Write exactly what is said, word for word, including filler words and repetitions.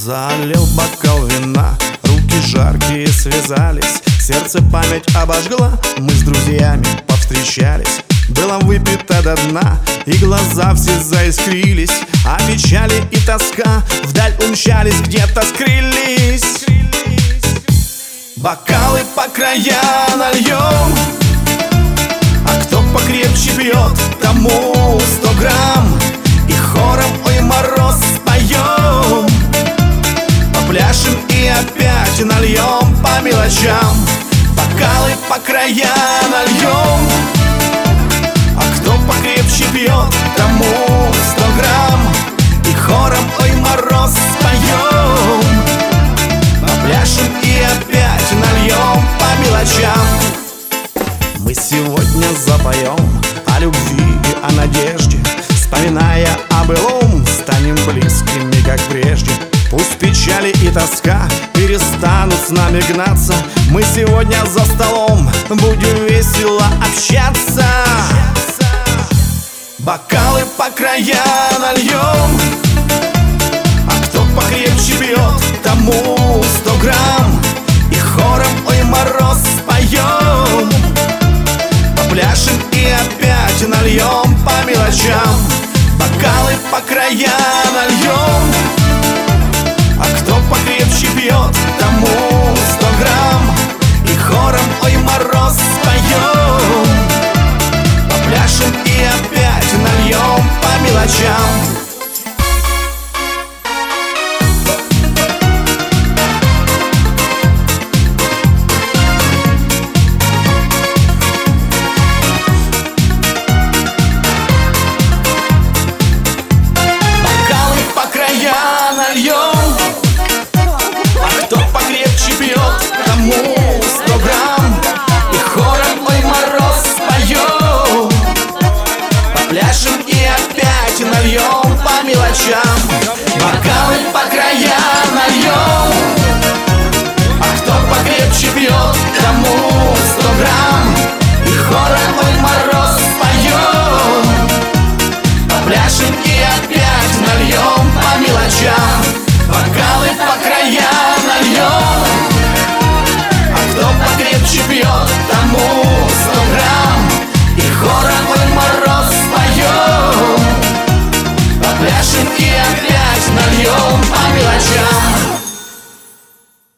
Залил бокал вина, руки жаркие связались, сердце память обожгла, мы с друзьями повстречались. Было выпито до дна, и глаза все заискрились, а печали и тоска вдаль умчались, где-то скрылись. Бокалы по краям нальем, а кто покрепче пьет, тому сто грамм. И хором «Ой, мороз» споем, попляшем и опять нальем по мелочам. Бокалы по краям нальем, а кто покрепче пьет, тому сто грамм. И хором «Ой, мороз» споем, попляшем и опять нальем по мелочам. Мы сегодня запоем о любви и о надежде, вспоминая о былом, станем близкими, как прежде. Пусть печали и тоска перестанут с нами гнаться, мы сегодня за столом будем весело общаться. Бокалы по краям нальем, а кто покрепче пьет, тому сто грамм. И хором «Ой, мороз» споем, попляшем и опять нальем по мелочам. Бокалы по краям нальем, а кто покрепче пьет, тому сто грамм. И хором «Ой, мороз» споем, попляшем и опять нальем по мелочам. Нальем, а кто покрепче пьет, тому сто грамм. И хором «Ой, мороз» споем, попляшем и опять нальем по мелочам. Бокалы по краям нальем, а кто покрепче пьет, тому сто грамм. И хором «Ой, мороз» споем,